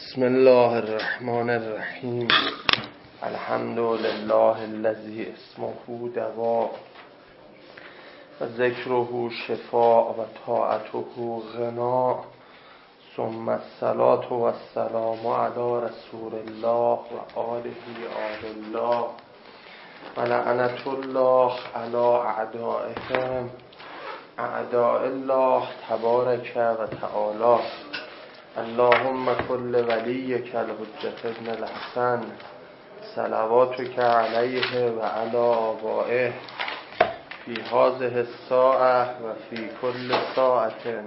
بسم الله الرحمن الرحیم. الحمد لله الذی اسمه دوا و ذکره شفاء و طاعته غنا، ثم الصلاة و السلام علی رسول الله و آله آل الله و لعنة الله علی اعدائهم اعداء الله تبارک و تعالی. اللهم کل ولیک الحجة ابن الحسن صلواتک علیه و علی آبائه فی هذه الساعة و فی کل ساعة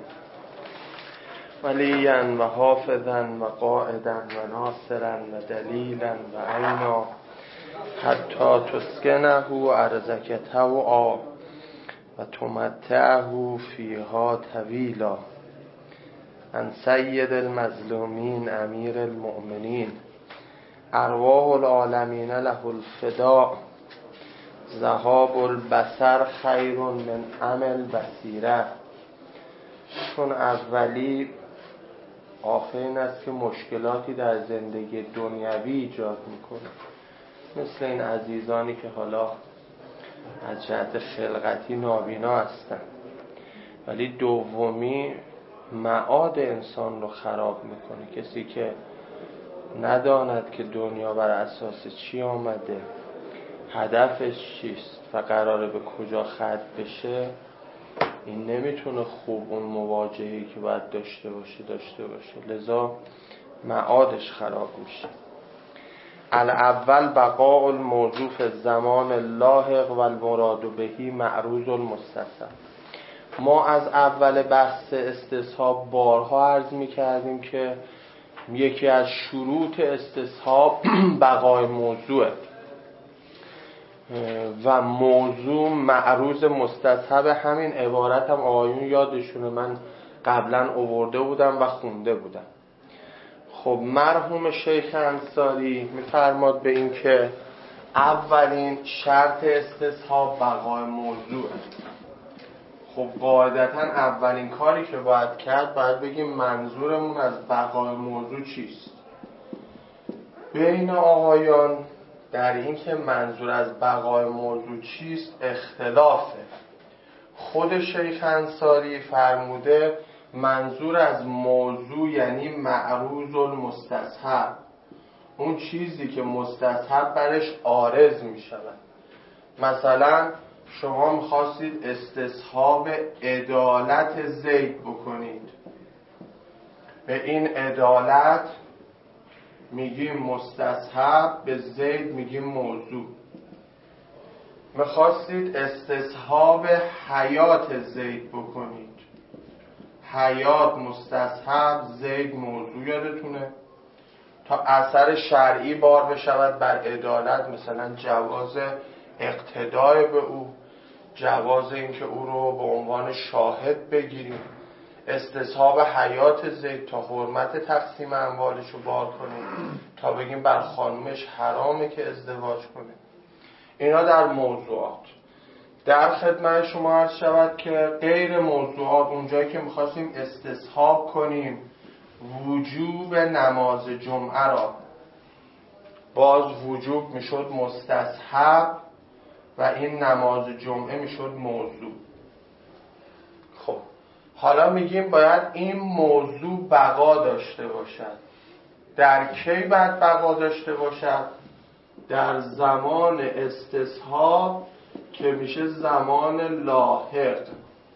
ولیا و حافظا و قائدا و ناصرا و دلیلا و عینا حتی تسکنه ارضک طوعا و تمتعه فیها طویلا. عن سید المظلومین امیر المؤمنین ارواح العالمین له الفداء، ذهاب البصر خیر من عمل بصیره. چون اولی آخر این است که مشکلاتی در زندگی دنیوی ایجاد میکنه، مثل این عزیزانی که حالا از جهت خلقتی نابینا هستن، ولی دومی معاد انسان رو خراب میکنه. کسی که نداند که دنیا بر اساس چی آمده، هدفش چیست و قراره به کجا ختم بشه، این نمیتونه خوب اون مواجهه‌ای که باید داشته باشه، لذا معادش خراب میشه. الاول بقاء الموضوع فی الزمان اللاحق و المراد بهی معروض المستصحب. ما از اول بحث استصحاب بارها عرض می‌کردیم که یکی از شروط استصحاب بقای موضوعه و موضوع معروض مستصحب. همین عبارت هم آقایون یادشونه، من قبلا آورده بودم و خونده بودم. خب مرحوم شیخ انصاری می‌فرماد به این که اولین شرط استصحاب بقای موضوعه. خب قاعدتا اولین کاری که باید کرد، باید بگیم منظورمون از بقای موضوع چیست. بین آقایان در این که منظور از بقای موضوع چیست اختلافه. خود شیخ انصاری فرموده منظور از موضوع یعنی معروض المستصحب، اون چیزی که مستصحب برش عارض می شود. مثلا شما میخواستید استصحاب عدالت زید بکنید، به این عدالت میگیم مستصحب، به زید میگیم موضوع. میخواستید استصحاب حیات زید بکنید، حیات مستصحب، زید موضوع. یادتونه تا اثر شرعی بار بشود بر عدالت، مثلا جواز اقتدای به او، جواز اینکه او رو به عنوان شاهد بگیریم، استصحاب حیات زید تا حرمت تقسیم اموالش رو بار کنیم، تا بگیم بر خانومش حرامه که ازدواج کنه. اینا در موضوعات. در خدمت شما عرض شود که غیر موضوعات، اونجایی که میخواستیم استصحاب کنیم وجوب نماز جمعه را، باز وجوب میشد مستصحب و این نماز جمعه میشد موضوع. خب حالا میگیم باید این موضوع بقا داشته باشد. در کی باید بقا داشته باشد؟ در زمان استصحاب که میشه زمان لاحق.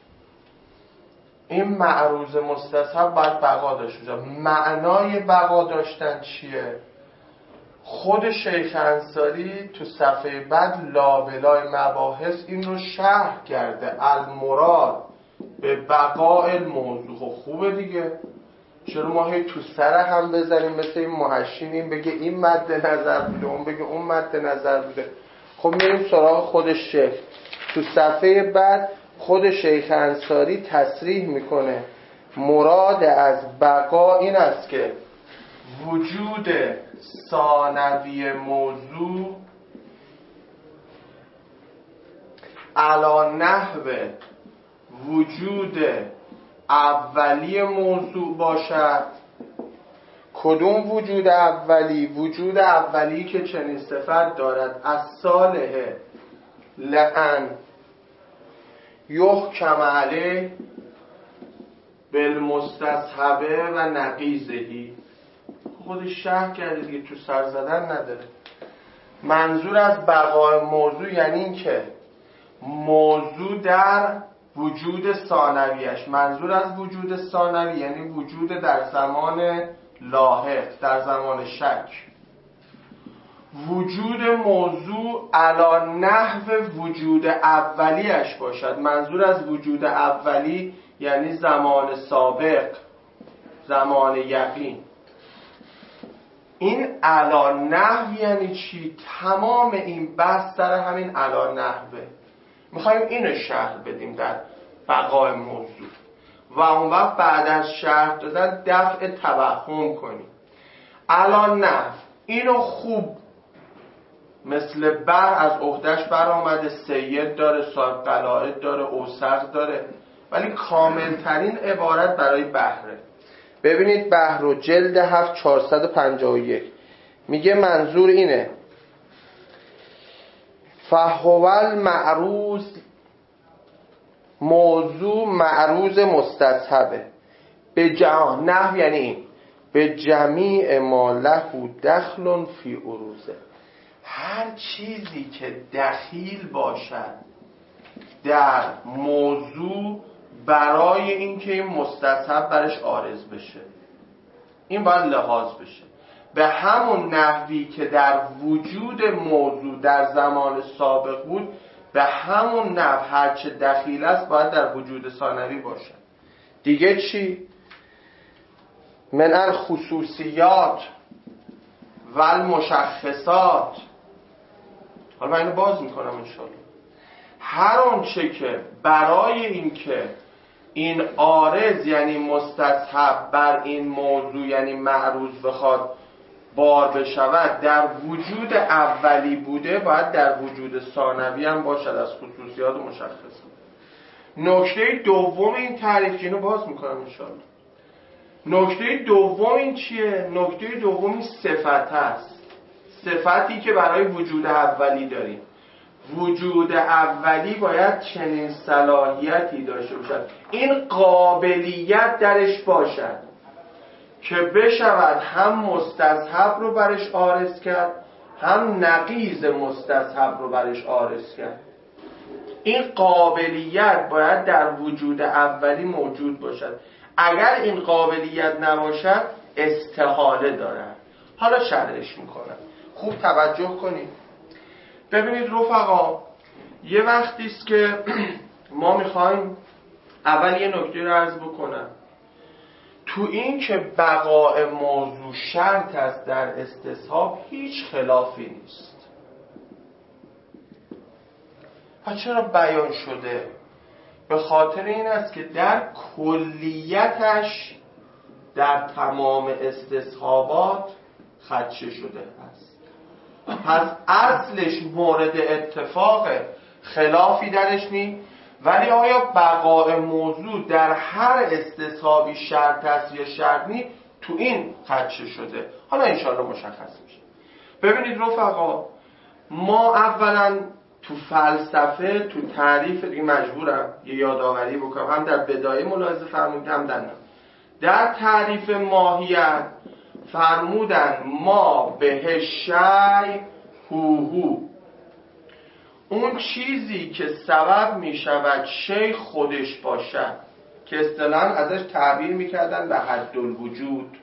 این معروض مستصحب باید بقا داشته باشد. معنای بقا داشتن چیه؟ خود شیخ انصاری تو صفحه بعد لابلای مباحث این رو شرح کرده. المراد به بقاء الموضوع. خب خوبه دیگه، چرا ما هی تو سر هم بزنیم مثل این محشینیم، بگه این مد نظر بوده، اون بگه اون مد نظر بوده. خب میریم سراغ خود شیخ. تو صفحه بعد خود شیخ انصاری تصریح میکنه مراد از بقا این است که وجود ثانوی موضوع علی نحو وجود اولی موضوع باشد، کدوم وجود اولی؟ وجود اولی که چنین صفت دارد: از صالح لعن یحکم علیه بالمستصحبه و نقیضهی. خودش شرح کرده دیگه، تو سر زدن نداره. منظور از بقای موضوع یعنی این که موضوع در وجود ثانویش، منظور از وجود ثانوی یعنی وجود در زمان لاحق، در زمان شک. وجود موضوع علی نحو وجود اولیش باشد. منظور از وجود اولی یعنی زمان سابق، زمان یقین. این علی نحو یعنی چی؟ تمام این بحث سر همین علی نحوه. میخوایم اینو شرح بدیم در بقای موضوع و اون وقت بعد از شرح دادن دفع توهم کنیم. علی نحو اینو خوب مثل بحر از عهدهش برآمده، سید داره، صاحب قلائد داره، اوسق داره، ولی کاملترین عبارت برای بحره. ببینید بحر رو جلد 7 451 میگه منظور اینه: فهو المعروض، موضوع معروض مستصحبه به جهان نحو یعنی این به جمیع ما له دخل فی عروضه. هر چیزی که دخیل باشد در موضوع برای اینکه این مستصحب برش عارض بشه، این باید لحاظ بشه. به همون نحوی که در وجود موضوع در زمان سابق بود، به همون نحو هرچه دخیل است باید در وجود ثانوی باشه. دیگه چی؟ من الخصوصیات و المشخصات. حالا من اینو باز میکنم انشاءالله. هر آنچه که برای اینکه این عارض یعنی مستصحب بر این موضوع یعنی معروض بخواد بار بشود در وجود اولی بوده، باید در وجود ثانوی هم باشد از خصوصیات و مشخصات. نکته دوم این تعریف، اینو باز میکنم انشاءالله. نکته دوم این چیه؟ نکته دوم این صفت است. صفتی که برای وجود اولی داریم. وجود اولی باید چنین صلاحیتی داشته باشد، این قابلیت درش باشد که بشود هم مستصحب رو برش عارض کرد، هم نقیض مستصحب رو برش عارض کرد. این قابلیت باید در وجود اولی موجود باشد. اگر این قابلیت نباشد استحاله دارد. حالا شرحش میکنم، خوب توجه کنید. ببینید رفقا، یه وقتی است که ما میخوایم اول یه نکته رو عرض بکنم. تو این که بقای موضوع شرط است در استصحاب هیچ خلافی نیست. پس چرا بیان شده؟ به خاطر این است که در کلیتش در تمام استصحابات خدشه شده است. پس اصلش مورد اتفاق، خلافی درش نیست. ولی آیا بقای موضوع در هر استصحابی شرط است یا شرط نیست؟ تو این خدشه شده. حالا انشاءالله مشخص میشه. ببینید رفقا، ما اولا تو فلسفه، تو تعریف، دیگه مجبورم یه یادآوری بکنم، هم در بدایه ملاحظه فرمودن هم در تعریف ماهیت فرمودن ما به شی هو، اون چیزی که سبب می شود شی خودش باشد، که اصطلاحاً ازش تعبیر می کردن به حد الوجود.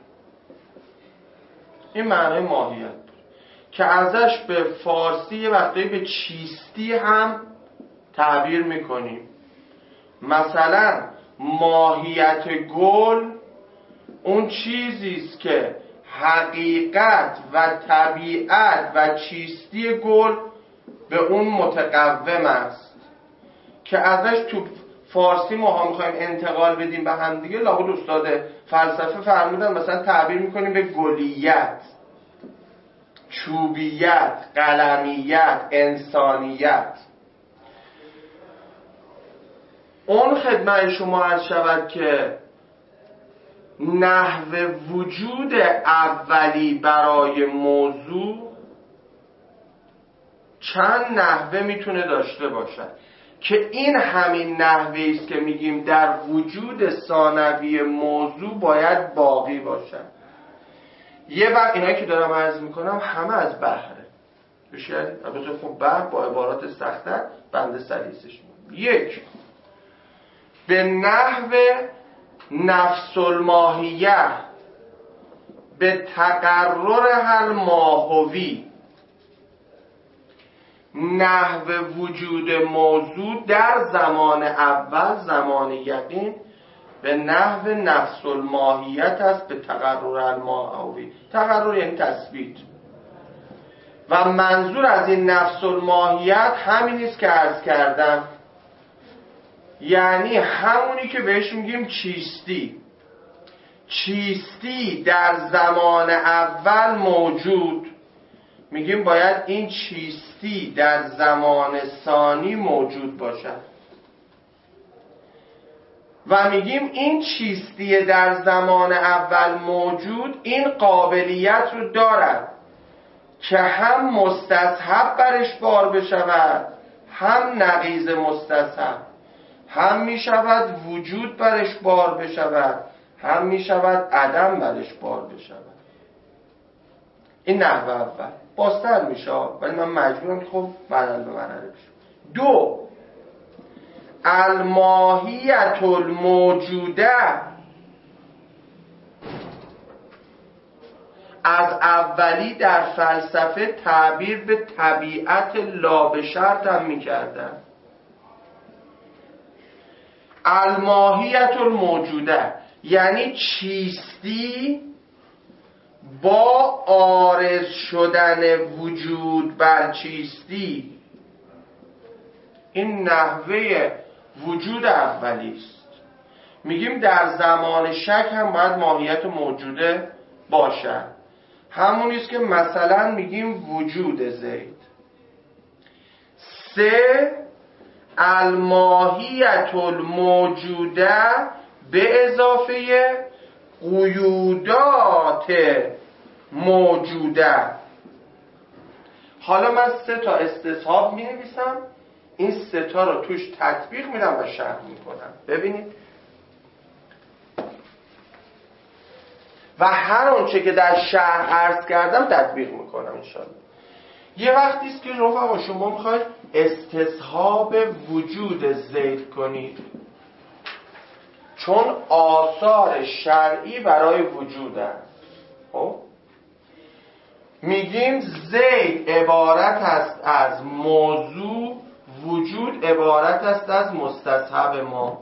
این معنای ماهیت بود که ازش به فارسی یه وقتی به چیستی هم تعبیر می کنیم. مثلا ماهیت گل اون چیزیست که حقیقت و طبیعت و چیستی گل به اون متقوم است، که ازش تو فارسی ما ها میخوایم انتقال بدیم به هم دیگه، لابد استاد فلسفه فرمودن مثلا تعبیر میکنیم به گلیت، چوبیت، قلمیت، انسانیت. اون خدمت شما عرض شود که نحو وجود اولی برای موضوع چند نحوه میتونه داشته باشد که این همین نحوهی است که میگیم در وجود ثانوی موضوع باید باقی باشد. یه وقت اینایی که دارم عرض میکنم همه از بحره بشه، البته خب بحر با عبارات سخت‌تر بنده سلیسش یک به نحو نفس الماهیه به تقرر حل ماهوی، نحو وجود موضوع در زمان اول زمان یقین به نحو نفس الماهیت است به تقرر الماهوی. تقرر یعنی تثبیت و منظور از این نفس الماهیت همین است که عرض کردم، یعنی همونی که بهش میگیم چیستی. چیستی در زمان اول موجود، میگیم باید این چیستی در زمان ثانی موجود باشد و میگیم این چیستی در زمان اول موجود این قابلیت رو دارد که هم مستصحب برش بار بشود، هم نقیض مستصحب، هم میشود وجود برش بار بشود، هم میشود عدم برش بار بشود. این نحو اول بازتر میشه ولی من مجبورم که خب مرحله به مرحله بشم. دو الماهیت الموجوده، از اولی در فلسفه تعبیر به طبیعت لا به شرط هم میکردن. الماهیت الموجوده یعنی چیستی با عارض شدن وجود بر چیستی. این نحوه وجود اولی است. میگیم در زمان شک هم باید ماهیت موجوده باشد. همونی است که مثلا میگیم وجود زید. سه الماهیت الموجوده به اضافه قیودات موجوده. حالا من 3 تا استصحاب می نویسم، این 3 تا رو توش تطبیق میدم و شرح میکنم. ببینید و هر اونچه که در شرح عرض کردم تطبیق میکنم انشاءالله. یه وقتی است که رفقا شما میخواید استصحاب وجود زید کنید، چون آثار شرعی برای وجود است. خب میگیم زید عبارت است از موضوع، وجود عبارت است از مستصحب ما.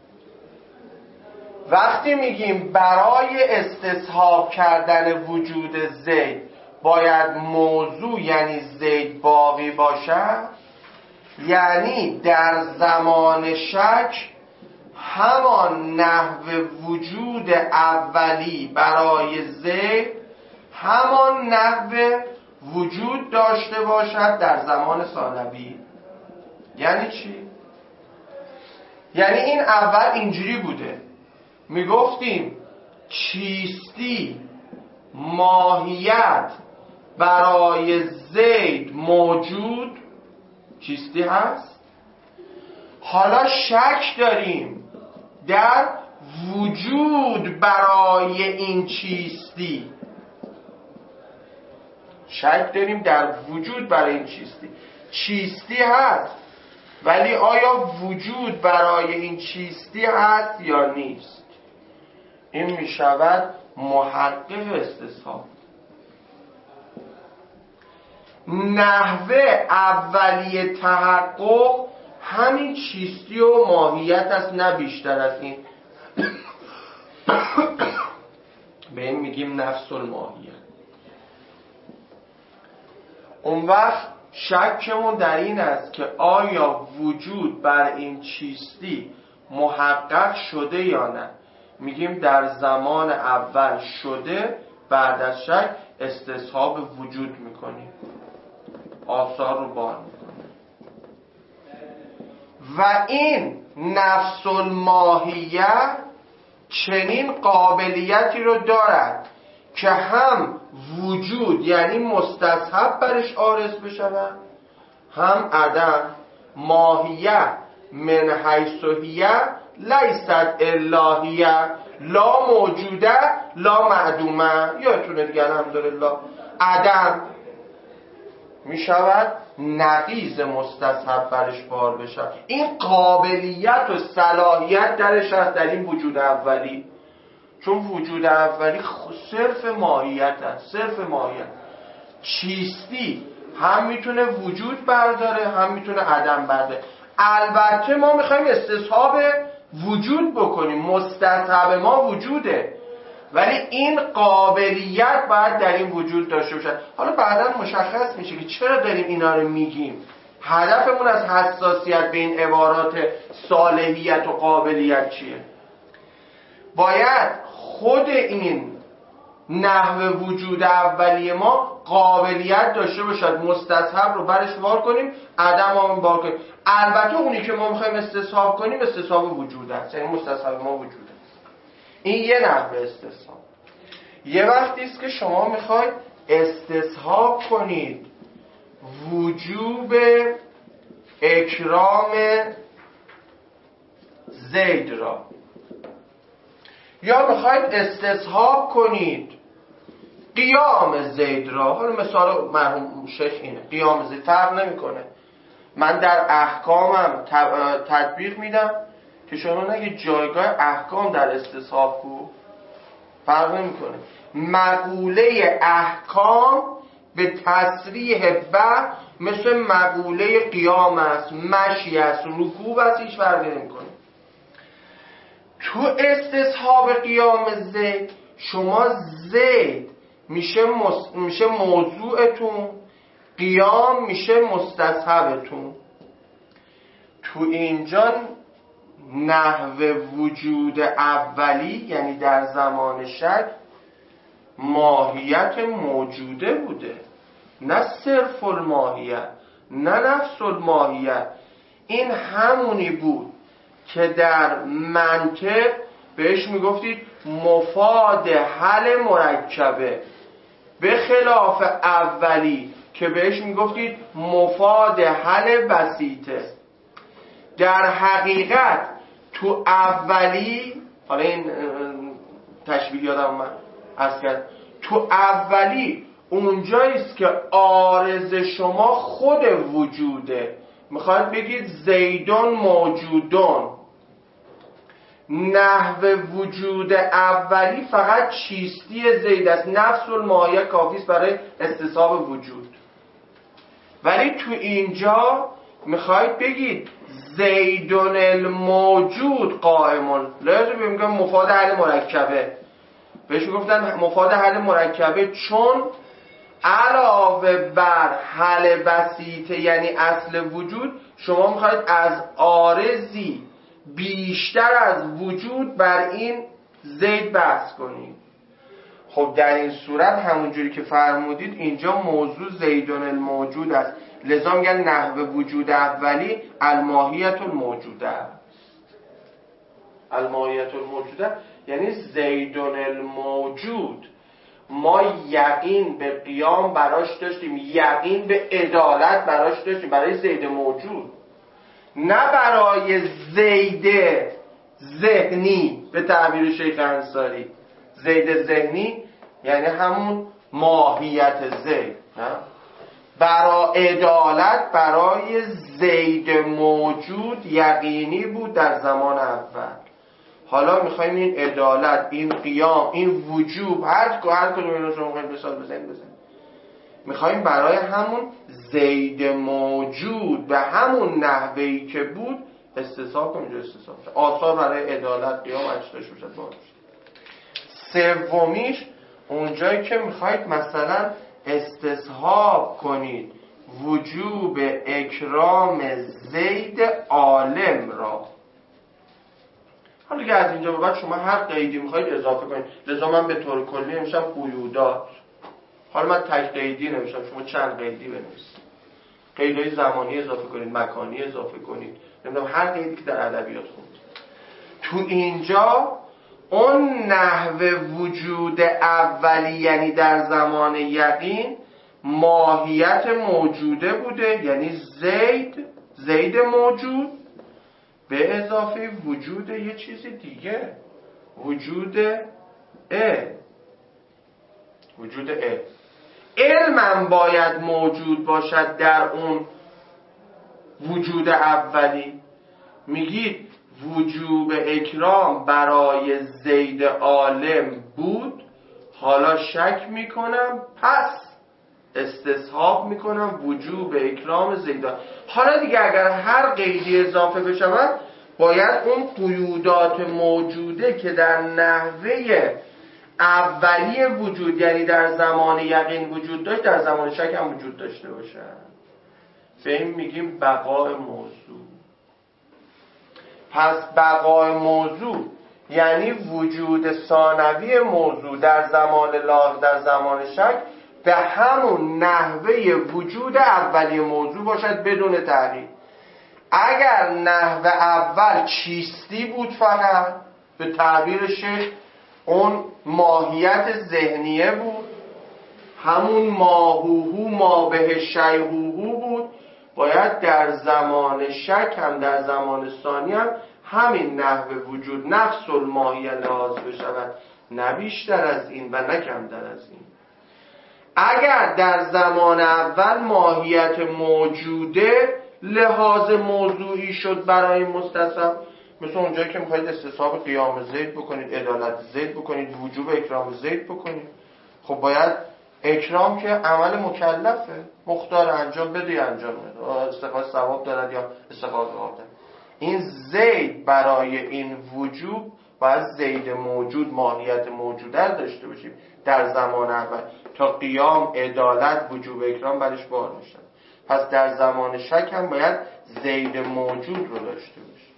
وقتی میگیم برای استصحاب کردن وجود زید باید موضوع یعنی زید باقی باشد، یعنی در زمان شک همان نحو وجود اولی برای زید همان نحو وجود داشته باشد در زمان ثانوی. یعنی چی؟ یعنی این اول اینجوری بوده، میگفتیم چیستی ماهیت برای زید موجود چیستی هست. حالا شک داریم در وجود برای این چیستی، شک داریم در وجود برای این چیستی. چیستی هست ولی آیا وجود برای این چیستی هست یا نیست؟ این می شود محقق استصحاب. نحوه اولیه تحقق همین چیستی و ماهیت است، نه بیشتر از این. به این میگیم نفس الماهیت. اون وقت شکمون در این است که آیا وجود بر این چیستی محقق شده یا نه. میگیم در زمان اول شده، بعد از شک استصحاب وجود میکنیم، آثار رو بار میکنیم. و این نفس الماهیه چنین قابلیتی رو دارد که هم وجود یعنی مستصحب برش عارض بشود، هم عدم. ماهیه من حیث هی لیست الا هی، لا موجوده لا معدومه. یادتونه دیگه الحمدلله عدم می شود نقیض مستصحب برش بار بشود. این قابلیت و صلاحیت درش هست در این وجود اولی، چون وجود اولی صرف ماهیت هست، صرف ماهیت. چیستی هم میتونه وجود برداره هم میتونه عدم برداره. البته ما میخوایم استصحاب وجود بکنیم، مستصحب ما وجوده، ولی این قابلیت باید در این وجود داشته باشه. حالا بعدا مشخص میشه که چرا داریم اینا رو میگیم. هدفمون از حساسیت به این عبارات صالحیت و قابلیت چیه؟ باید خود این نحو وجود اولیه ما قابلیت داشته باشد مستصحب رو برش بار کنیم، عدم هم بار کنیم. البته اونی که ما میخوایم استصحاب کنیم استصحاب وجود هست، یعنی مستصحب ما وجود هست. این یه نحو استصحاب. یه وقتی است که شما میخواید استصحاب کنید وجوب اکرام زید را، یا میخواید استصحاب کنید قیام زید را. حالا مثال مرحوم شیخ اینه، قیام زید فرق نمیکنه. من در احکامم تطبیق میدم که شما نگید جایگاه احکام در استصحاب کو، فرق نمیکنه. مقوله احکام به تصریح به مثل مقوله قیام است، مشی است، رکوع است، هیچ فرقی نمیکنه. تو استصحاب قیام زید شما زید میشه موضوعتون، قیام میشه مستصحبتون. تو اینجا نحو وجود اولی یعنی در زمان شک ماهیت موجوده بوده، نه صرف الماهیت، نه نفس الماهیت. این همونی بود که در منطق بهش میگفتید مفاد حل مرکبه، به خلاف اولی که بهش میگفتید مفاد حل بسیطه. در حقیقت تو اولی، حالا این تشبیه یادم من عرض کرد، تو اولی اونجاییست که عارض شما خود وجوده. میخواید بگید زیدون موجودون. نحو وجود اولی فقط چیستی زید است، نفس المایه کافیست برای استصحاب وجود. ولی تو اینجا میخواید بگید زیدون الموجود قائمون، لازم بگم مفاد حل مرکبه. بهش گفتن مفاد حل مرکبه چون علاوه بر حل بسیطه یعنی اصل وجود، شما میخواید از عارضی بیشتر از وجود بر این زید بحث کنید. خب در این صورت همونجوری که فرمودید اینجا موضوع زیدون الموجود است، لذا میگن نحو وجود اولی الماهیت الموجوده است. الماهیت الموجوده یعنی زیدون الموجود ما یقین به قیام براش داشتیم، یقین به عدالت براش داشتیم، برای زید موجود، نه برای زید ذهنی. به تعبیر شیخ انصاری زید ذهنی یعنی همون ماهیت زید، نه برای عدالت. برای زید موجود یقینی بود در زمان اول. حالا میخوایم این عدالت، این قیام، این وجوب، هر کدوم اینو شما میخوایم مثال بزنید. میخوایم برای همون زید موجود به همون نحوهی که بود استصحاب کنیم. استصحاب آثار برای عدالت، قیام، اجتاش باشد باشه. سومیش اونجایی که میخواید مثلا استصحاب کنید وجوب اکرام زید عالم را. حالا که از اینجا به بعد شما هر قیدی میخواید اضافه کنید. لذا من به طور کلی نمیشم قیودات. حالا من تک قیدی نمیشم، شما چند قیدی بنویسید. قیدهای زمانی اضافه کنید، مکانی اضافه کنید، نمیدونم هر قیدی که در ادبیات خوندید. تو اینجا اون نحو وجود اولی یعنی در زمان یقین ماهیت موجوده بوده، یعنی زید موجود به اضافه وجود یه چیز دیگه، وجود علمم باید موجود باشد در اون وجود اولی. میگید وجوب اکرام برای زید عالم بود، حالا شک میکنم پس استصحاب میکنم وجوب اکرام زید عالم. حالا دیگه اگر هر قیدی اضافه بشود باید اون قیودات موجوده که در نحوه اولی وجود یعنی در زمان یقین وجود داشت در زمان شک هم وجود داشته باشد. به این میگیم بقای موضوع. پس بقای موضوع یعنی وجود ثانوی موضوع در زمان لاحق در زمان شک به همون نحوه وجود اولی موضوع باشد بدون تغییر. اگر نحوه اول چیستی بود فقط به تعبیر شیخ اون ماهیت ذهنیه بود، همون ماهوهو ما به شیهوهو بود، باید در زمان شک هم در زمان ثانی هم همین نحوه وجود نفس الماهیه لحاظ بشود، نه بیشتر از این و نه کمتر از این. اگر در زمان اول ماهیت موجوده لحاظ موضوعی شد برای مستصحب، مثل اونجایی که میخواید استصحاب قیام زید بکنید، عدالت زید بکنید، وجوب اکرام زید بکنید، خب باید اکرام که عمل مکلفه، مختار انجام بده یا انجام بده، استحقاق ثواب دارد یا استحقاق عقاب دارد. این زید برای این وجوب باید زید موجود ماهیت موجوده داشته باشیم در زمان اول تا قیام عدالت وجوب اکرام برش بار میشن. پس در زمان شک هم باید زید موجود رو داشته باشیم.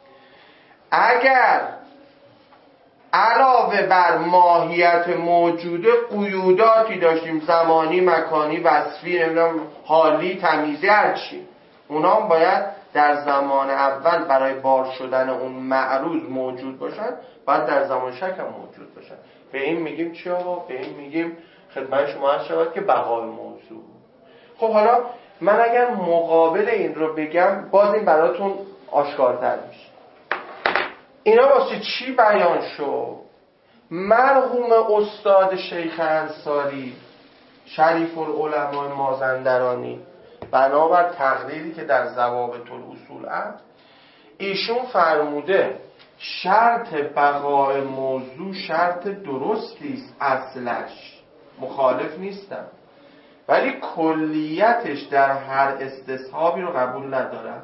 اگر علاوه بر ماهیت موجوده قیوداتی داشتیم، زمانی، مکانی، وصفی، نمیدونم حالی، تمیزی، هرچی، اونا هم باید در زمان اول برای بار شدن اون معروض موجود باشن، باید در زمان شک هم موجود باشن. به این میگیم چی آقا؟ به این میگیم خدمت شما عرض شود که بقای موضوع. خب حالا من اگر مقابل این رو بگم باز این براتون آشکارتر میشه. اینا واسه چی بیان شد؟ مرحوم استاد شیخ انصاری شریف العلماء مازندرانی بنابر تقریری که در ضوابط الاصول هست ایشون فرموده شرط بقای موضوع شرط درستی است، اصلش مخالف نیستم، ولی کلیتش در هر استصحابی رو قبول ندارم.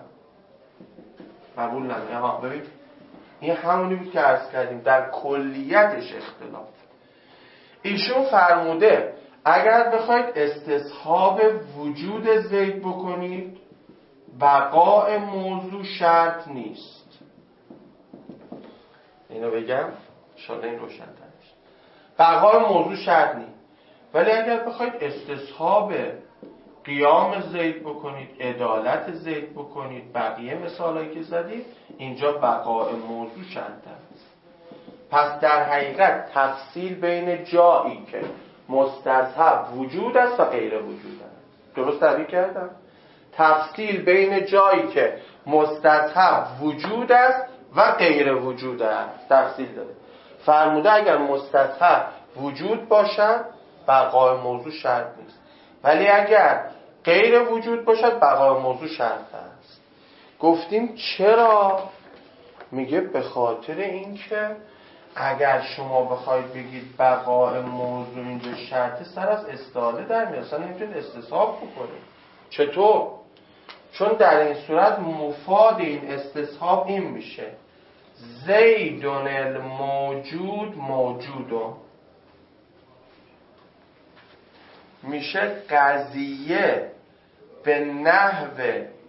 ببین این همونی بود که عرض کردیم، در کلیتش اختلاف. ایشون فرموده اگر بخواید استصحاب وجود زید بکنید بقای موضوع شرط نیست. اینو بگم شاید این روشن تر بشه. بقای موضوع شرط نیست، ولی اگر بخواید استصحاب قیام زید بکنید، عدالت زید بکنید، بقیه مثالایی که زدید، اینجا بقای موضوع شرط است. پس در حقیقت تفصیل بین جایی که مستصحب وجود است و غیر وجود است. درست تعبیر کردم؟ تفصیل بین جایی که مستصحب وجود است و غیر وجود است تفصیل داده. فرموده اگر مستصحب وجود باشد بقای موضوع شرط نیست، ولی اگر غیر وجود باشد بقای موضوع شرط است. گفتیم چرا؟ میگه به خاطر اینکه اگر شما بخواید بگید بقای موضوع اینجا شرطه سر از استعاله در میاد، اصلا نمیتونید استصحاب بکنید. چطور؟ چون در این صورت مفاد این استصحاب این میشه زیدون الموجود موجودون، میشه قضیه به نحو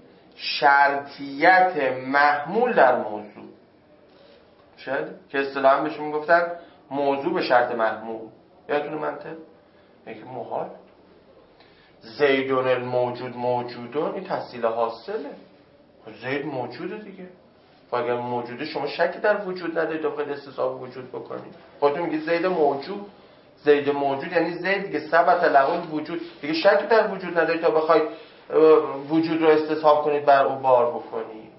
شرطیت محمول در موضوع. شاید که اصطلاحاً بهشون میگفتن موضوع به شرط محمول. یادتونه منطق؟ یکی محال. زیدون الموجود موجودون این تحصیل حاصله. زید موجوده دیگه. و اگر موجوده شما شکی در وجود ندارید تا بخواید استصحاب وجود بکنید. خودتون میگید زید موجود، زید موجود یعنی زید دیگه ثبت له الوجود، دیگه شکی در وجود ندارید تا بخواید وجود رو استصحاب کنید بر او بار بکنید.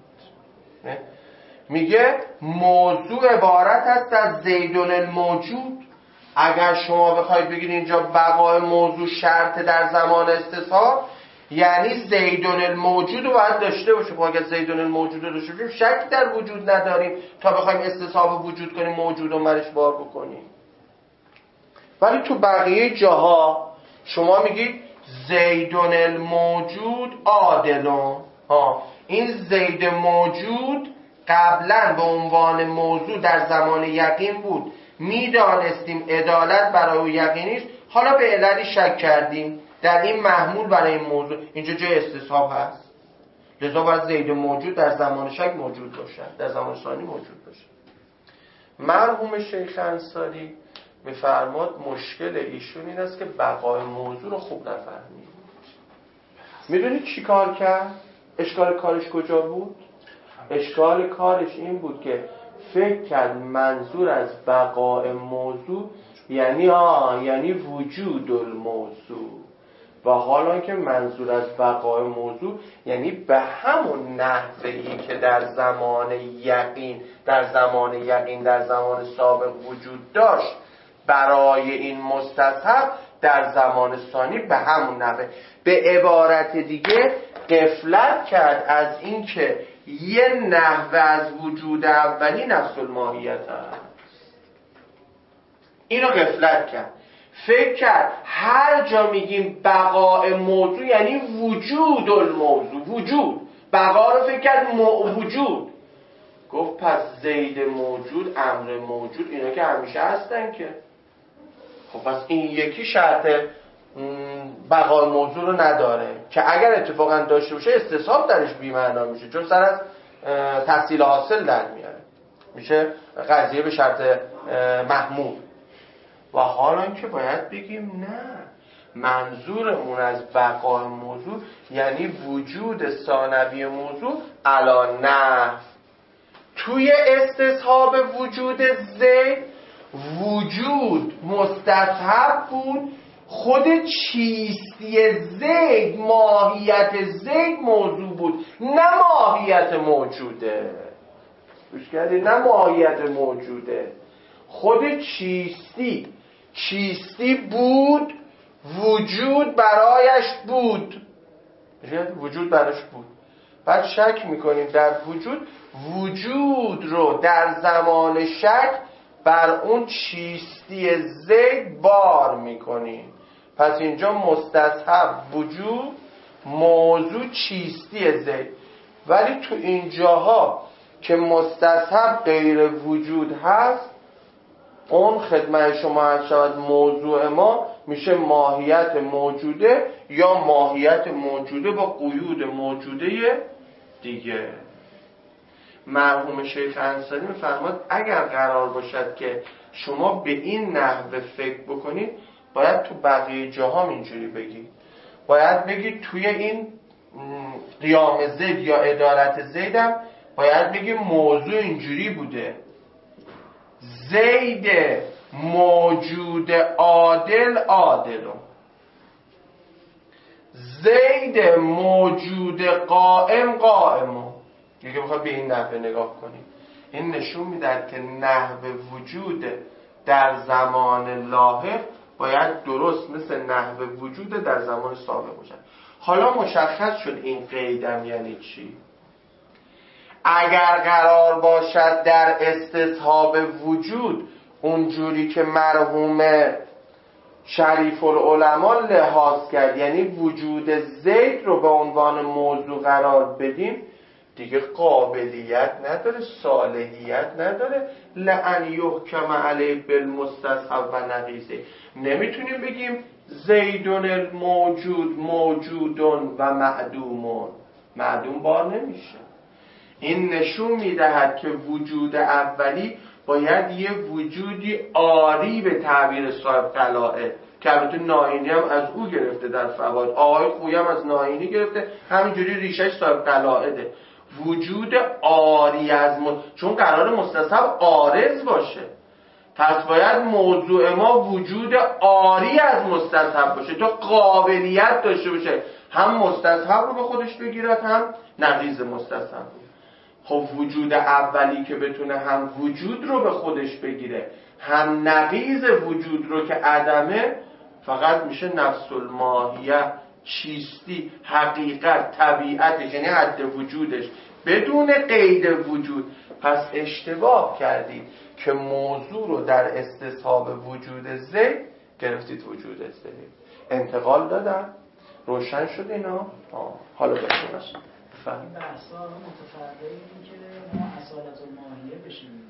میگه موضوع عبارت است از زیدون الموجود. اگر شما بخواید بگید اینجا بقای موضوع شرط در زمان استصحاب، یعنی زیدون الموجود رو باید داشته باشه. اگر زیدون الموجود رو داشته باشه شکی در وجود نداریم تا بخوایم استصحاب وجود کنیم موجود رو مرش بار بکنیم. ولی تو بقیه جاها شما میگید زیدون الموجود عادلون. این زید موجود قبلا به عنوان موضوع در زمان یقین بود، میدانستیم عدالت برای او یقینیست، حالا به علتی شک کردیم در این محمول برای این موضوع. اینجا جای استصحاب هست، لذا باید زید موجود در زمان شک موجود باشد، در زمان ثانی موجود باشد. مرحوم شیخ انصاری میفرماد مشکل ایشون این است که بقای موضوع رو خوب نفهمید. میدونید چی کار کرد؟ اشکال کارش کجا بود؟ اشکال کارش این بود که فکر کرد منظور از بقای موضوع یعنی وجود الموضوع، و حالا که منظور از بقای موضوع یعنی به همون نحوهی که در زمان یقین در زمان سابق وجود داشت برای این مستصحب در زمان ثانی به همون نحوه. به عبارت دیگه غفلت کرد از این که یه نحوه از وجود اولی نفس الماهیت هست. اینو غفلت کرد، فکر کرد هر جا میگیم بقاء موضوع یعنی وجود الموضوع، وجود بقا رو فکر کرد وجود. گفت پس زید موجود، امر موجود، اینا که همیشه هستن که خب پس این یکی شرط بقای موضوع رو نداره که اگر اتفاقا داشته باشه استصحاب درش بی‌معنا میشه، چون سر از تحصیل حاصل در میاره، میشه قضیه به شرط محمول. و حالا که باید بگیم نه، منظورمون از بقای موضوع یعنی وجود ثانوی موضوع علی نحو. توی استصحاب وجود زید وجود مستصحب بود، خود چیستی زید، ماهیت زید موضوع بود، نه ماهیت موجوده. گوش کردید؟ نه ماهیت موجوده، خود چیستی بود، وجود برایش بود، وجود براش بود. بعد شک میکنیم در وجود رو در زمان شک بر اون چیستی زید بار میکنیم. پس اینجا مستصحب وجود، موضوع چیستی زید. ولی تو این جاها که مستصحب غیر وجود هست، اون خدمت شما هست شود موضوع ما میشه ماهیت موجوده یا ماهیت موجوده با قیود موجوده دیگه. مرحوم شیخ انصاری میفرماد اگر قرار باشد که شما به این نحوه فکر بکنید باید تو بقیه جاها اینجوری بگید، باید بگید توی این قیام زید یا عدالت زیدم باید بگید موضوع اینجوری بوده: زید موجود عادل عادلون، زید موجود قائم قائمون. دیگه بخواد به این نحوه نگاه کنید، این نشون میدهد که نحوه وجود در زمان لاحق باید درست مثل نحوه وجود در زمان سابق باشد. حالا مشخص شد این قیدم یعنی چی. اگر قرار باشد در استصحاب وجود اونجوری که مرحوم شریف العلماء لحاظ کرد، یعنی وجود زید رو به عنوان موضوع قرار بدیم، دیگه قابلیت نداره، صالحیت نداره لأن یحکم علیه بالمستصحب و نقیضه. نمیتونیم بگیم زیدون الموجود موجودون و معدومون، معدوم بار نمیشه. این نشون میدهد که وجود اولی باید یه وجودی آری به تعبیر صاحب قلائه که البته ناینی هم از او گرفته در فوائد، آقای خویی هم از ناینی گرفته، همینجوری ریشش صاحب قلائده. وجود عاری از چون قرار مستصحب عارض باشه، پس باید موضوع ما وجود عاری از مستصحب باشه، تو قابلیت داشته باشه هم مستصحب رو به خودش بگیرد هم نقیض مستصحب. خب وجود اولی که بتونه هم وجود رو به خودش بگیره هم نقیض وجود رو که عدمه، فقط میشه نفس الماهیه، چیستی، حقیقت، طبیعتش، یعنی حد وجودش بدون قید وجود. پس اشتباه کردید که موضوع رو در استصحاب وجود زید گرفتید وجود زید. انتقال دادن؟ روشن شد اینا؟ حالا بخونم. این بحثا متفرقه این که ما اصالت الماهیه بشیم.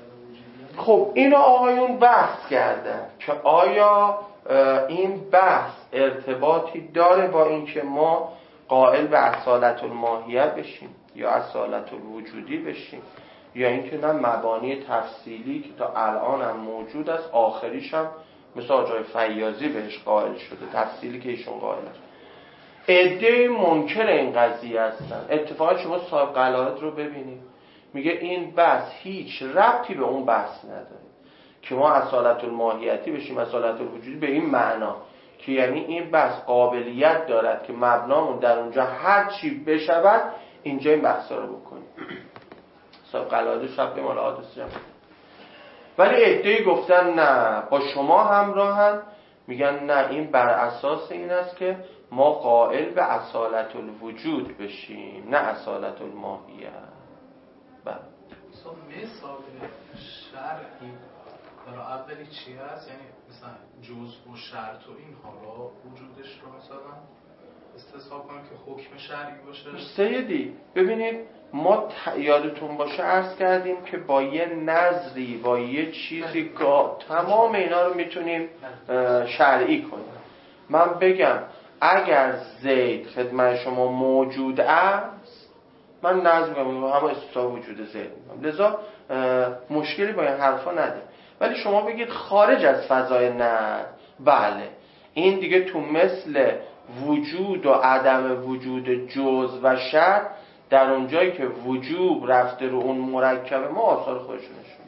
خب اینو آقایون بحث کردن که آیا این بحث ارتباطی داره با اینکه ما قائل به اصالت الماهیه بشیم یا اصالت الوجودی بشیم، یا اینکه نه مبانی تفصیلی که تا الان هم موجود است آخریش هم مثل آجای فیاضی بهش قائل شده، تفصیلی که ایشون قائل است. عده منکر این قضیه هستن. اتفاقا شما صاحب قلائد رو ببینید، میگه این بحث هیچ ربطی به اون بحث نداره که ما اصالت الماهیتی بشیم اصالت الوجودی، به این معنا که یعنی این بحث قابلیت دارد که مبنامون در اونجا هر چی بشود اینجا این بحثا رو بکنیم. صاحب قلائد شب مال حادثه هم. ولی عده‌ای گفتن نه با شما همراهن، میگن نه این بر اساس این است که ما قائل به اصالت الوجود بشیم نه اصالت الماهیه. بله مثال شرعی برای اولی چی هست؟ یعنی مثلا جزء و شرط و اینها را وجودش رو مثلا استصحاب کنم که حکم شرعی باشه. سیدی ببینید ما یادتون باشه عرض کردیم که با یه نظری با یه چیزی تمام اینا رو میتونیم شرعی کنیم. من بگم اگر زید خدمت شما موجود است، من نظر میگم همه استصحاب وجود زید میگم، لذا مشکلی با این حرفا نده. ولی شما بگید خارج از فضای نظر، بله این دیگه تو مثل وجود و عدم وجود جز و شرط، در اونجایی که وجوب رفته رو اون مرکب ما آثار خودشون نشون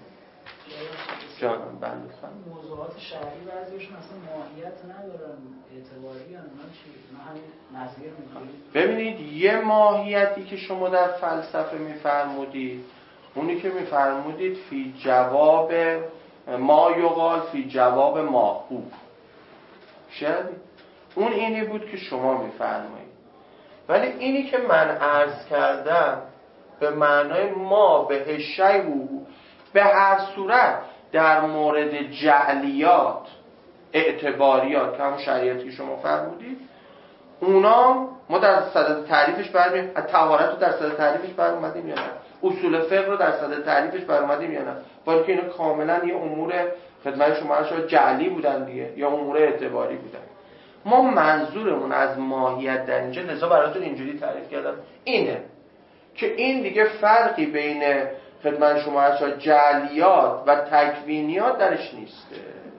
جانم. بله موضوعات شرعی بعضیشون اصلا ماهیت ندارن، اعتباری ان. اونا چی؟ ما همین نظیر میگیم. ببینید یه ماهیتی که شما در فلسفه میفرمودید، اونی که میفرمودید فی جواب ما یقال فی جواب ما هو، شاید اون اینی بود که شما میفرمایید. ولی اینی که من عرض کردم به معنای ما به شیء به هر صورت در مورد جعلیات اعتباریات که همون شریعتی که شما فرمودید، اونا ما در صدد تعریفش برمیم. طهارت رو در صدد تعریفش بر اومدیم یا نه؟ اصول فقه رو در صدد تعریفش بر اومدیم یا نه؟ باید که اینا کاملا یه امور خدمت شما شاید جعلی بودن دیگه یا امور اعتباری بودن. ما منظورمون از ماهیت در اینجا، لذا براتون اینجوری تعریف کردم، اینه که این دیگه فرقی بین خدمت شما از جعلیات و تکوینیات درش نیسته.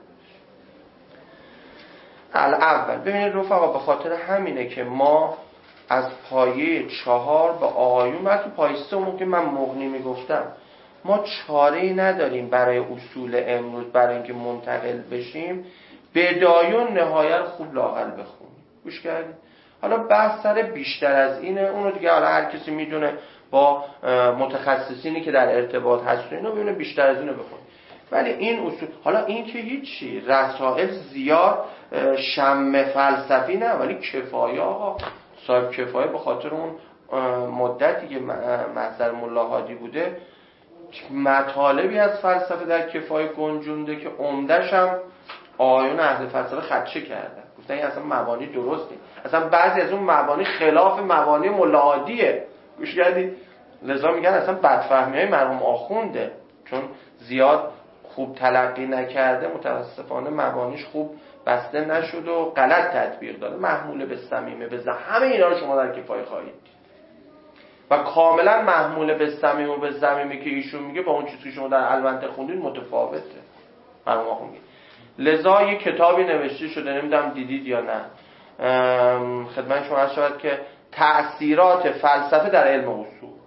اول ببینید رفقا، به خاطر همینه که ما از پایه 4 به آیون و تو پایه 3 که من مغنی میگفتم، ما چاره‌ای نداریم برای اصول امروز برای اینکه منتقل بشیم بدایون نهایه رو خوب لااقل بخونیم. گوش کردید؟ حالا بحث سر بیشتر از اینه، اونو دیگه حالا هر کسی میدونه با متخصصینی که در ارتباط هست اینو ببینه بیشتر از اینو بخونیم. ولی این اصول، حالا این که هیچی رسائل زیاد شم فلسفی نه، ولی کفایه آقا صاحب کفایه به خاطر اون مدتی که محضر ملا هادی بوده مطالبی از فلسفه در کفایه گنجونده که عمدش هم آیون اهل فلسفه خدشه کردن، گفتن این اصلا مبانی درست نیست، اصلا بعضی از اون مبانی خلاف مبانی ملا هادیه. گوش کردید؟ لذا میگن اصلا بدفهمی‌های مرحوم آخونده، چون زیاد خوب تلقی نکرده متاسفانه مبانیش خوب بسته نشد و غلط تطبیق داده. محمول به صمیمه به همه اینا رو شما در کفایه خواهید و کاملا محمول به صمیم و به ضمیمه که ایشون میگه با اون چیزی که شما در المنطق خوندید متفاوته. مرحوم آخوند لذا یه کتابی نوشته شده، نمیدونم دیدید یا نه، خدمت شما عرض شود که تأثیرات فلسفه در علم اصول.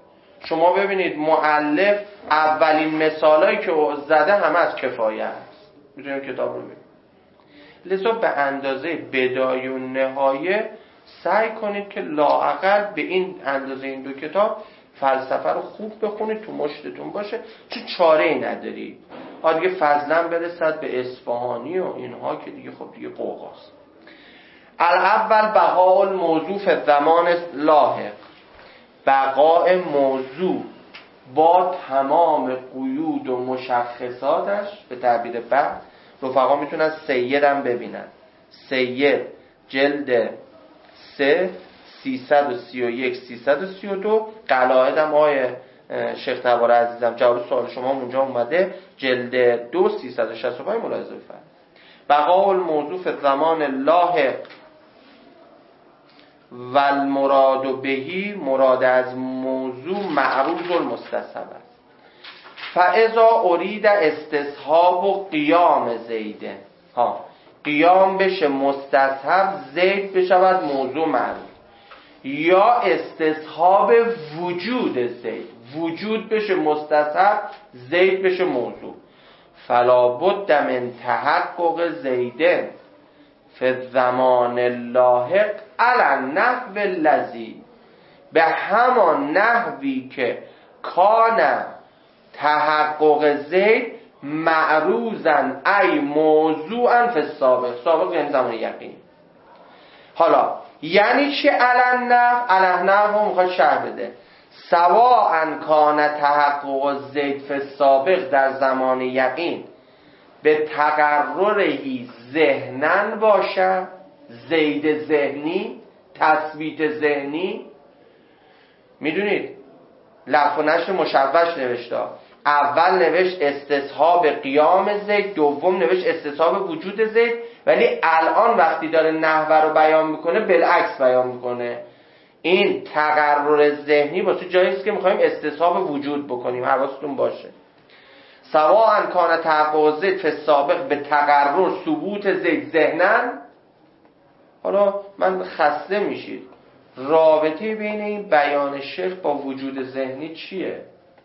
شما ببینید مؤلف اولین مثالایی که زده همه از کفایه است. میتونید کتاب رو ببینید. لذا به اندازه بدایه و نهایه سعی کنید که لااقل به این اندازه این دو کتاب فلسفه رو خوب بخونید، تو مشتتون باشه، چون چاره ای نداری. دیگه فضلا برسد به اصفهانی و اینها که دیگه خب دیگه قوقاست. الاول بقاء الموضوع فی الزمان لاحق، بقاء موضوع با تمام قیود و مشخصاتش. به تعبیر بعد رفقا میتونن سید هم ببینن، سید جلد 3 331 332. قلاعد هم آقای شیخ تبار عزیزم جواب سوال شما اونجا اومده، جلد 2 365 ملاحظه بفرمایید. بقاء الموضوع فی الزمان لاحق و المراد بهی، مراد از موضوع معروض المستصحب است. فاذا اريد استصحاب و قیام زیده، قیام بشه مستصحب، زید بشود موضوع معروض، یا استصحاب وجود زید، وجود بشه مستصحب، زید بشه موضوع. فلا بد من تحقق زیده فی الزمان اللاحق علی النحو الذی، به همان نحوی که کان تحقق زید معروضا ای موضوعا فی السابق. سابق یعنی زمان یقین. حالا یعنی چه علی النحو؟ علی النحو رو میخواد شرح بده. سواء کان تحقق زید فی السابق، در زمان یقین به تقررهی ذهنن باشد، زید ذهنی، تثبیت ذهنی. میدونید لفظ و نشر مشوش نوشته، اول نوشت استصحاب قیام زید، دوم نوشت استصحاب وجود زید، ولی الان وقتی داره نحوه رو بیان میکنه بالعکس بیان میکنه. این تقرر ذهنی واسه جاییست که میخوایم استصحاب وجود بکنیم، حواستون باشه. سواء کان تحقق زید فی السابق به تقرر ثبوت زید ذهنن. حالا من خسته میشید، رابطه بین این بیان شیخ با وجود ذهنی چیه؟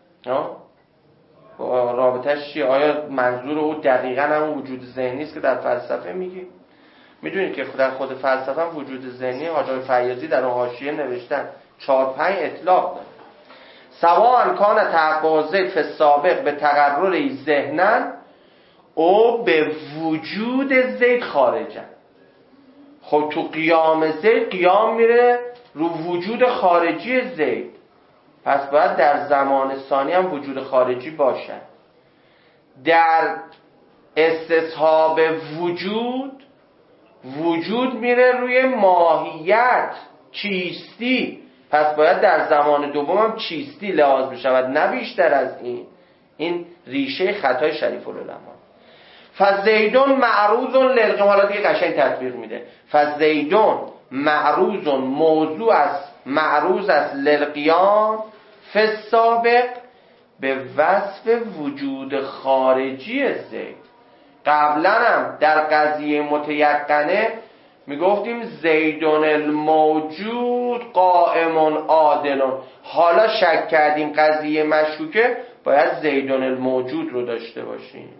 رابطهش چیه؟ آیا منظور او دقیقاً همون وجود ذهنی است که در فلسفه میگی؟ میدونید که در خود فلسفه هم وجود ذهنی حاج آقای فیاضی در حاشیه نوشتن 4-5 اطلاق داره. سواء کان تحقق زید فی السابق به تقرر ذهنن او به وجود زید خارجن. خب تو قیام زید قیام میره رو وجود خارجی زید، پس باید در زمان ثانی هم وجود خارجی باشد. در استصحاب وجود میره روی ماهیت، چیستی، پس باید در زمان دوم هم چیستی لحاظ بشود، نه بیشتر از این ریشه خطای شریف العلماء. فزیدون معروض للقیام. حالا دیگه قشنگ تطبیق میده. فزیدون معروض، موضوع است، معروض است للقیام فی السابق به وصف وجود خارجی زید. قبلا هم در قضیه متیقنه میگفتیم زیدون الموجود قائمون عادلون. حالا شک کردیم قضیه مشکوکه، باید زیدون الموجود رو داشته باشیم.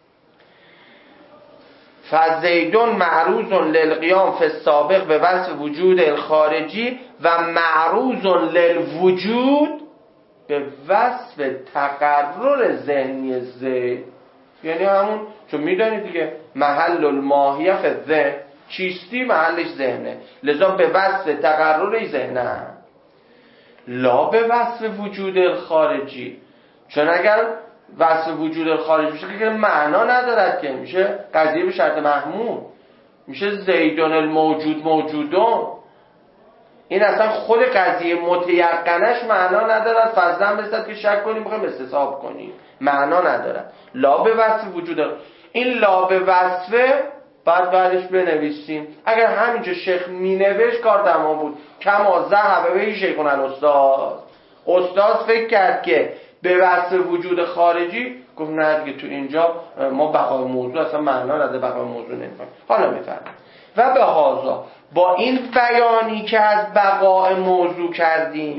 فزیدون معروض للقیام فی السابق به وصف وجود الخارجی و معروض للوجود به وصف تقرر ذهنی زید. یعنی همون چون میدونید دیگه محل الماهیه فی الذهن، چیستی محلش ذهنه، لذا به وصف تقرر ذهنه لا به وصف وجود الخارجی. چون اگر وصف وجود الخارجی بشه که معنا ندارد، که میشه قضیه به شرط محمول، میشه زیدون الموجود موجودون. این اصلا خود قضیه متیقنش معنا ندارد، فضلا بسید که شک کنیم بخوایم استصحاب کنیم، معنا ندارد. لا به وصف وجود این لا به وصفه بعدش بنویسیم. اگر همینجا شیخ مینوشت کار تمام بود. کما ذهب به شیخون الاستاذ، استاد فکر کرد که به وصف وجود خارجی، گفت نه دیگه تو اینجا ما بقای موضوع اصلا معنا نداره، بقای موضوع نمیفهم. حالا میفهمیم. و به هازا با این بیانی که از بقای موضوع کردیم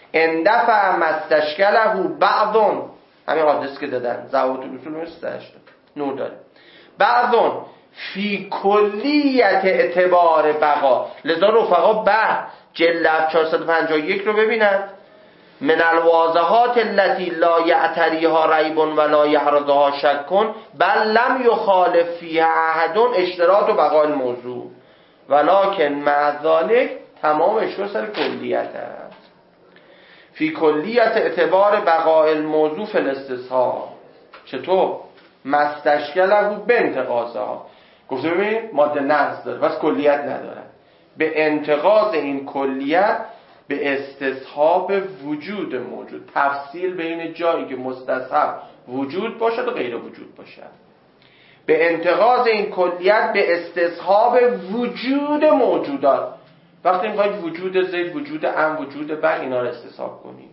اندفع مستشکله بعضون، همین آدرس که دادن زوات الاصول مثل نور داره، بعضون فی کلیت اعتبار بقا. لذا رفقا بعد جلد 451 رو ببینن، من الواضحات التي لا یعتریها ریب ولا یعرضها شک بل لم یخالف فیها احد اشتراط و بقای الموضوع ولکن مع ذلك تمام اشکال سر کلیت است. فی کلیت اعتبار بقای الموضوع فی الاستصحاب. چطور؟ مستشکله به انتقاضها. گفته ببینید ماده نقض داره بس کلیت نداره، به انتقاض این کلیت به استصحاب وجود موجود، تفصیل بین جایی که مستصحب وجود باشد و غیر وجود باشد، به انتقاض این کلیت به استصحاب وجود موجودات. وقتی میخواید وجود زید، وجود ام، وجود بر، اینا رو استصحاب کنید،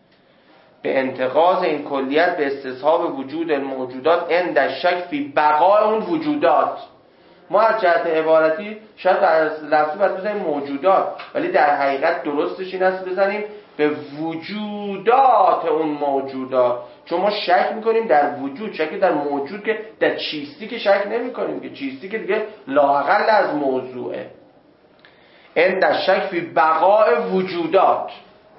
به انتقاض این کلیت به استصحاب وجود موجودات عند شک فی بقای اون وجودات. ما از جهت عبارتی شاید از لفظی باید بزنیم موجودات، ولی در حقیقت درستش این است بزنیم به وجودات اون موجودات، چون ما شک میکنیم در وجود، شک در موجود که در چیستی که شک نمی کنیم که چیستی که دیگه لااقل از موضوعه. عند شک فی بقای وجودات.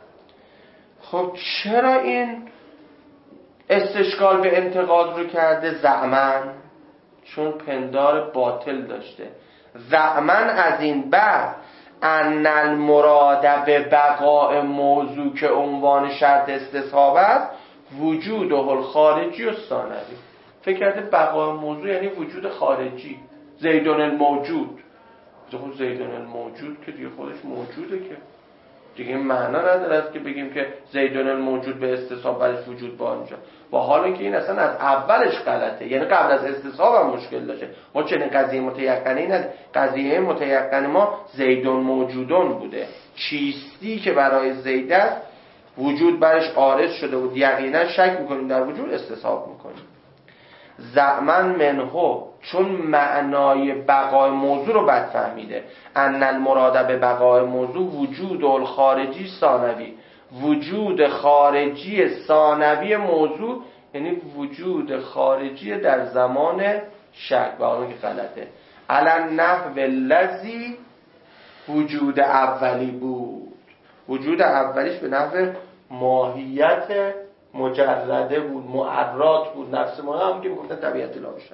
خب چرا این استشکال به انتقاد رو کرده؟ زعمن، چون پندار باطل داشته. زعمن از این بعد ان المراد به بقاء موضوع که عنوان شرط استصحاب است وجود الخارجی و ثانوی. فکر کرده بقاء موضوع یعنی وجود خارجی، زیدون الموجود. خب زیدون الموجود که دیگه خودش موجوده که دیگه معنا نداره است که بگیم که زیدون الموجود به استصحاب برش وجود با اونجا، با حالی که این اصلا از اولش غلطه، یعنی قبل از استصحاب هم مشکل داشته. ما چنین قضیه متیقنی نداریم. قضیه متیقن ما زیدون موجودون بوده، چیستی که برای زید است وجود برش عارض شده بود، یقینا شک میکنیم در وجود، استصحاب میکنیم. زعمن منهو، چون معنای بقای موضوع رو بد فهمیده. ان المراد به بقای موضوع وجود الخارجی ثانوی، وجود خارجی ثانوی موضوع یعنی وجود خارجی در زمان شک، با اون که غلطه. علی نحو الذی وجود اولی بود، وجود اولیش به نحو ماهیت مجرده بود، معرات بود، نفس ما هم که میگفتن طبیعت لا بشن.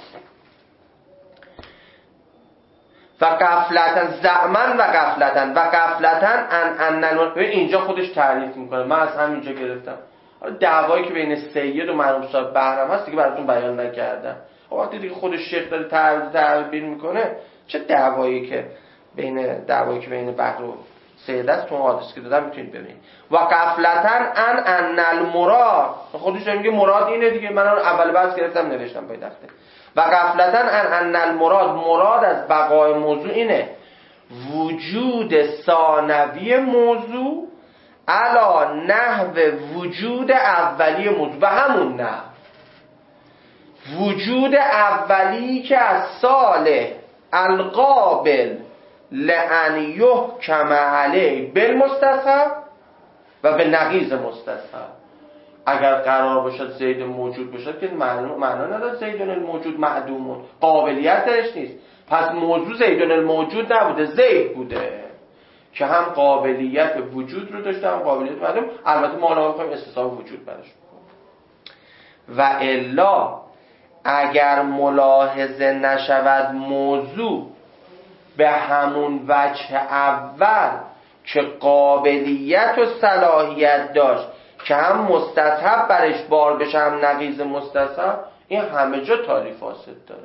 و غفلتن زعمن و غفلتن و غفلتن ان اینجا خودش تعریف میکنه. من از همینجا گرفتم. دعوایی که بین سید و مرحوم صاحب بهرام هست دیگه براتون بیان نکردم. وقتی دیگه خودش شیخ داره تعبیر میکنه، چه دعوایی که بین بهرام و سید است تو حادثه که دادم میتونید ببینید. و غفلتن ان المراد، خودش میگه مراد اینه دیگه، من اول بحث گرفتم نوشتم پای دفتر. و غفلتن ان المراد، مراد از بقای موضوع اینه وجود ثانوی موضوع علا نحو وجود اولی موضوع، و همون نحو وجود اولی که از صالح القابل لأن یحکم علیه بالمستصحب و به نقیض مستصحب. اگر قرار باشد زید موجود باشد که معنا نداره زیدون الموجود معدومون، قابلیت درش نیست، پس موضوع زیدون الموجود نبوده، زید بوده که هم قابلیت وجود رو داشته هم قابلیت معدوم. البته ما الان می‌خوایم استصحاب وجود براش بکنیم. و الا اگر ملاحظه نشود موضوع به همون وجه اول که قابلیت و صلاحیت داشت که هم مستصحب برش بار بشه هم نقیض مستصحب، این همه جا تعریف فاسد داره.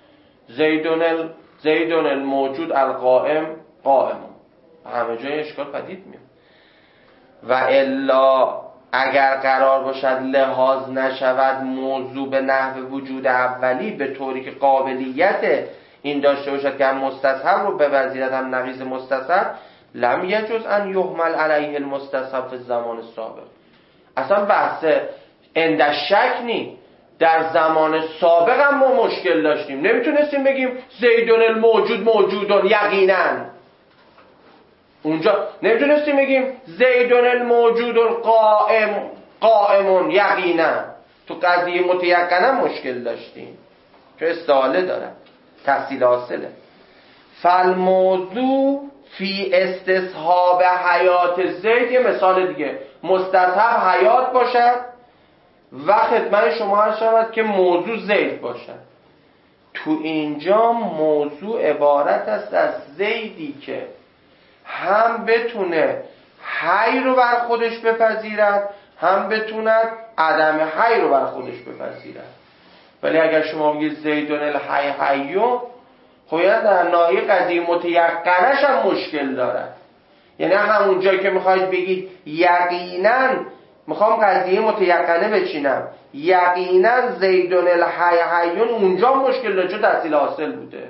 زیدون الموجود القائم قائمون، همه جای اشکال پدید میاد. و الا اگر قرار باشد لحاظ نشود موضوع به نحو وجود اولی به طوری که قابلیت این داشته باشد که هم مستصحب رو بپذیرد هم نقیض مستصحب، لم یجوز ان یحمل علیه المستصحب فی الزمان السابق. اصلا بحث عند شک نی، در زمان سابق هم ما مشکل داشتیم، نمیتونستیم بگیم زیدون الموجود موجودون یقینا. اونجا نمیتونستیم بگیم زیدون الموجود قائمون یقینا. تو قضیه متیقنا مشکل داشتیم که استعاله داره، تحصیل حاصله. فالموضوع فی استصحاب حیات زید، یه مثال دیگه، مستصحب حیات باشد و خدمت شما عرض شود که موضوع زید باشد. تو اینجا موضوع عبارت است از زیدی که هم بتونه حی رو بر خودش بپذیرد، هم بتوند عدم حی رو بر خودش بپذیرد. ولی اگر شما بگید زیدون الحی حیون، خب یعنی در ناحیه قضیه متیقنش هم مشکل دارد. یعنی همون جایی که میخواید بگید یقینا میخوام قضیه متیقنه بچینم، یقینا زیدون الحی حیون، اونجا مشکل داره چون تحصیل حاصل بوده.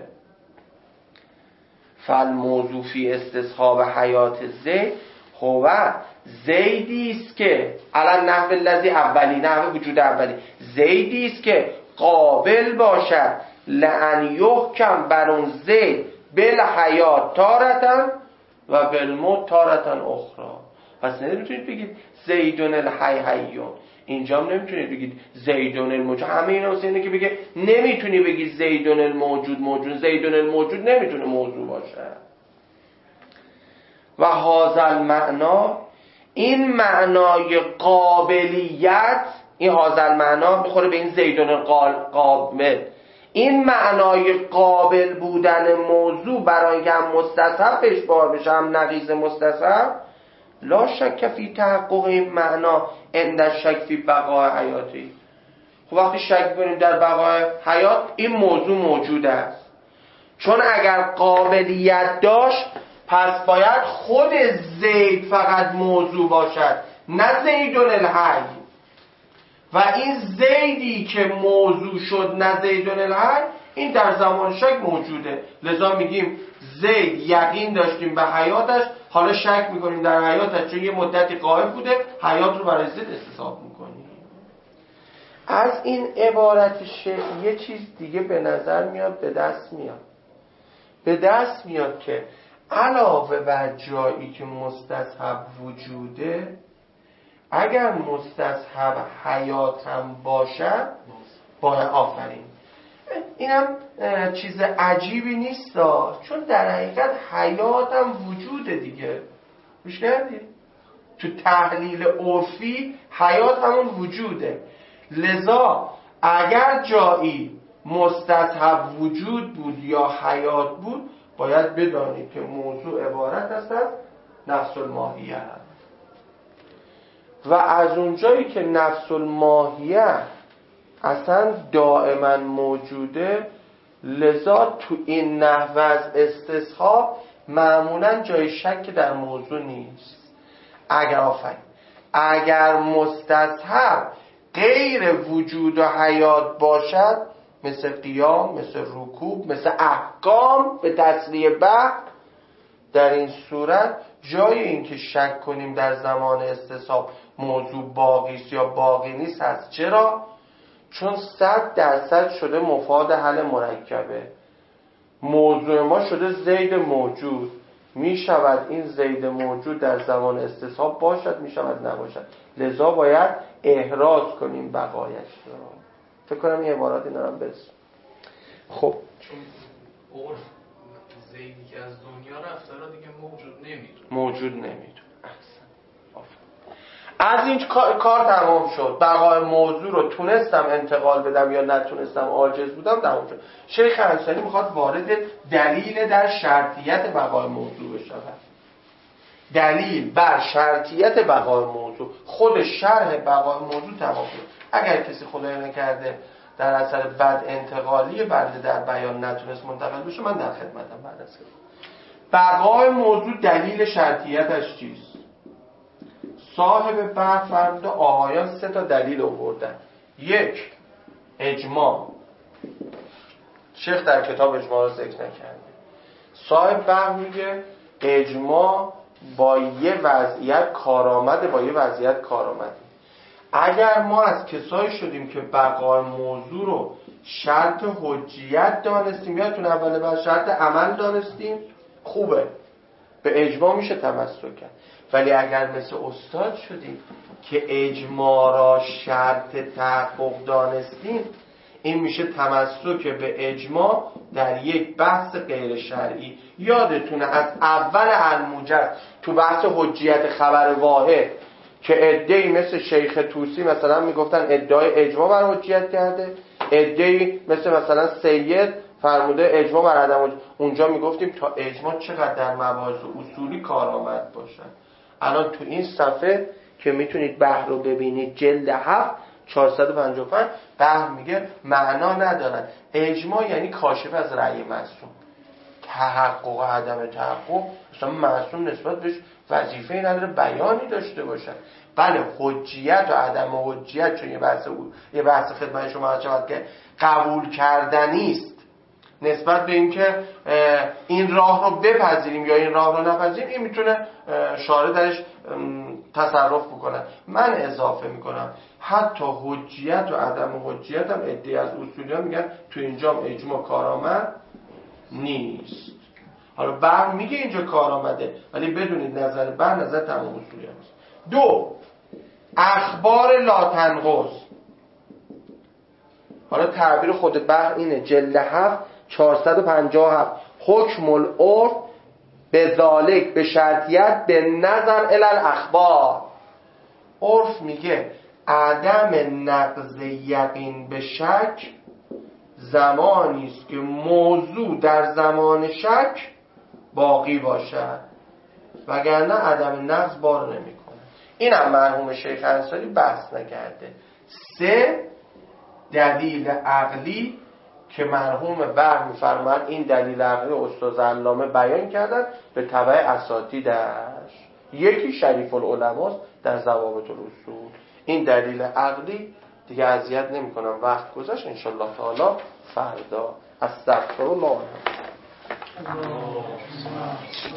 فالموضوع فی استصحاب حیات زید هو زیدی است که علی نحو الذی اولی، نحو وجود اولی، زیدی است که قابل باشد لأن یحکم بر اون زید بالحیات تارتن و بالموت تارتن اخرى. پس نمیتونید بگید زیدون الحی حیون، اینجا هم نمیتونید بگید زیدون الموجود. همه اینا اینه که بگه نمیتونی بگید زیدون الموجود موجود، زیدون الموجود نمیتونه موضوع باشه. و هذا المعنا، این معنای قابلیت، این هذا المعنا میخوره به این زیدون قابل، این معنای قابل بودن موضوع برای که هم مستصحب اشباه بشه هم نقیض مستصحب، لا شک فی تحقق این معنا عند شک فی بقای حیاتی. خب وقتی شک کنیم در بقای حیات، این موضوع موجود است. چون اگر قابلیت داشت پس باید خود زید فقط موضوع باشد، نه زیدون الحی. و این زیدی که موضوع شد نه زیدون الحی، این در زمان شک موجوده. لذا میگیم زید یقین داشتیم به حیاتش، حالا شک میکنیم در حیاتش چون یه مدتی غایب بوده، حیات رو برای زید استصحاب میکنیم. از این عبارت شیخ یه چیز دیگه به نظر میاد، به دست میاد که علاوه بر جایی که مستصحب وجوده، اگر مستصحب حیات هم باشد باید آفرین. اینم چیز عجیبی نیست چون در حقیقت حیات هم وجوده دیگه. روش کردی؟ تو تحلیل عرفی حیات همون وجوده. لذا اگر جایی مستصحب وجود بود یا حیات بود، باید بدانید که موضوع عبارت است از نفس الماهیه. و از اونجایی که نفس الماهیه اصلا دائما موجوده، لذا تو این نحو از استصحاب معمولا جای شک در موضوع نیست. اگر مستصحب غیر وجود و حیات باشد، مثل قیام، مثل رکوع، مثل احکام به تسریع بحث، در این صورت جای این که شک کنیم در زمان استصحاب موضوع باقی است یا باقی نیست هست. چرا؟ چون 100% شده مفاد حل مرکبه. موضوع ما شده زید موجود، می شود این زید موجود در زمان استصحاب باشد، می شود نباشد. لذا باید احراز کنیم بقایش را. فکر کنم این عبارات اینا هم برسیم. خب چون عرف زیدی که از دنیا رفته را دیگه موجود نمیدونه. از این کار تمام شد. بقای موضوع رو تونستم انتقال بدم یا نتونستم عاجز بودم، تمام شد. شیخ انصاری میخواد وارد دلیل در شرطیت بقای موضوع بشود. دلیل بر شرطیت بقای موضوع، خود شرح بقای موضوع تمام شد. اگر کسی خدای نکرده در اثر بد انتقالی بنده در بیان نتونست منتقل بشه، من در خدمتم بعد از کردم. بقای موضوع دلیل شرطیتش چیست؟ صاحب بحث فرموده آقایان 3 دلیل آوردن. 1 اجماع، شیخ در کتاب اجماع رو ذکر نکرده. صاحب بحث میگه اجماع با یه وضعیت کارآمده، با یه وضعیت کارآمده. اگر ما از کسایی شدیم که بقای موضوع رو شرط حجیت دانستیم، یادتون اول بعد شرط عمل دانستیم، خوبه. به اجماع میشه تمسک کرد. ولی اگر مثل استاد شدیم که اجماع را شرط تحقق دانستیم، این میشه تمسک به اجماع در یک بحث غیر شرعی. یادتونه از اول الموجز تو بحث حجیت خبر واحد که عده‌ای مثل شیخ طوسی مثلا میگفتن ادعای اجماع بر حجیت کرده، عده‌ای مثلا سید فرموده اجماع بر عدم حجیت. اونجا میگفتیم تا اجماع چقدر در مباحث اصولی کارآمد باشن. الان تو این صفحه که میتونید بحر رو ببینید، جلد 7 455 بحر میگه معنا ندارن. اجماع یعنی کاشف از رأی معصوم. تحقق و عدم تحقق مثلا معصوم نسبت بهش وظیفه‌ای نداره بیانی داشته باشن. بله حجیت و عدم حجیت چون یه بحث خدمت شما عرض شود که قبول کردنی است نسبت به اینکه این راه رو بپذیریم یا این راه رو نپذیریم، این میتونه شارع درش تصرف بکنه. من اضافه میکنم حتی حجیت و عدم حجیت هم عده‌ای از اصولیان میگن تو اینجا اجماع کارآمد نیست. حالا بر میگه اینجا کارآمده، ولی بدونید نظر بر نظر تمام اصولیان است. 2 اخبار لا تنقض. حالا تعبیر خود بحر اینه، جلد 7 457 حکم العرف به ذالک به شرطیت به نظر الی الاخبار. عرف میگه عدم نقض یقین به شک زمانی است که موضوع در زمان شک باقی باشد، وگرنه عدم نقض بار نمیکنه. اینم مرحوم شیخ انصاری بحث نکرده. 3 دلیل عقلی که مرحوم بر می‌فرماید این دلیل عقلی استاد علامه بیان کردن به تبع اساتیدش. یکی شریف العلماست در ضوابط الاصول. این دلیل عقلی دیگه اذیت نمی‌کنم، وقت گذشت ان شاءالله تعالی فردا. استغفر الله.